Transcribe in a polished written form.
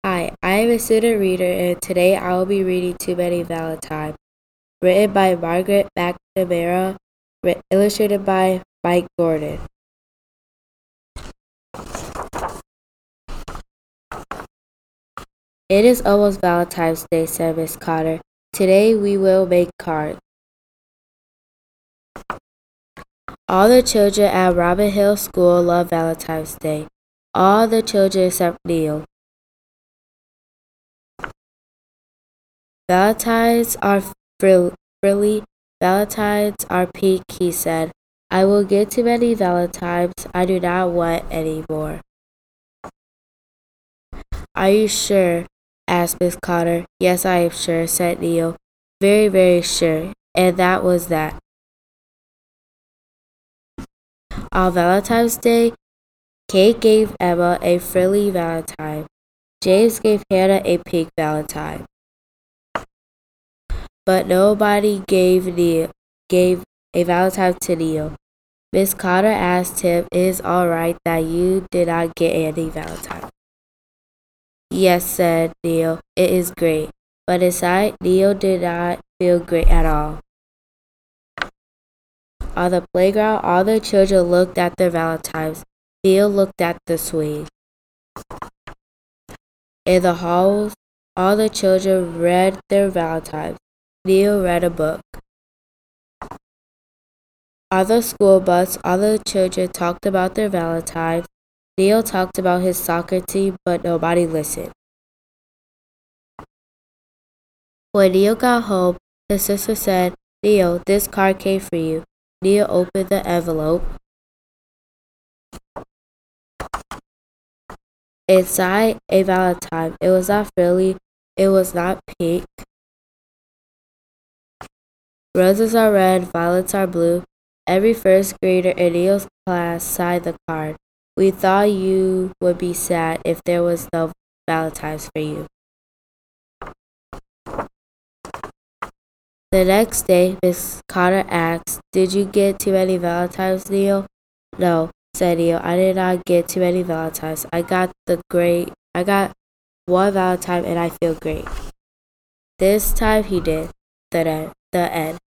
Hi, I am a student reader, and today I will be reading Too Many Valentine, written by Margaret McNamara, illustrated by Mike Gordon. It is almost Valentine's Day, said Miss Cotter. Today we will make cards. All the children at Robin Hill School love Valentine's Day. All the children except Neil. Valentines are frilly. Valentines are pink, he said. I will get too many Valentines. I do not want any more. Are you sure? Asked Miss Cotter. Yes, I am sure, said Neil. Very, very sure. And that was that. On Valentine's Day, Kate gave Emma a frilly valentine. James gave Hannah a pink valentine. But nobody gave a valentine to Neil. Miss Cotter asked him, "It is all right that you did not get any valentine." Yes, said Neil, it is great. But inside, Neil did not feel great at all. On the playground, all the children looked at their valentines. Neil looked at the swing. In the halls, all the children read their valentines. Neil read a book. On the school bus, all the children talked about their valentines. Neil talked about his soccer team, but nobody listened. When Neil got home, his sister said, "Neil, this card came for you." Neil opened the envelope. Inside, a valentine. It was not frilly. It was not pink. Roses are red, violets are blue. Every first grader in Neil's class signed the card. We thought you would be sad if there was no valentines for you. The next day, Miss Cotter asked, "Did you get too many valentines, Neil?" "No," said Neil. "I did not get too many valentines. I got one valentine and I feel great." This time he did. The end.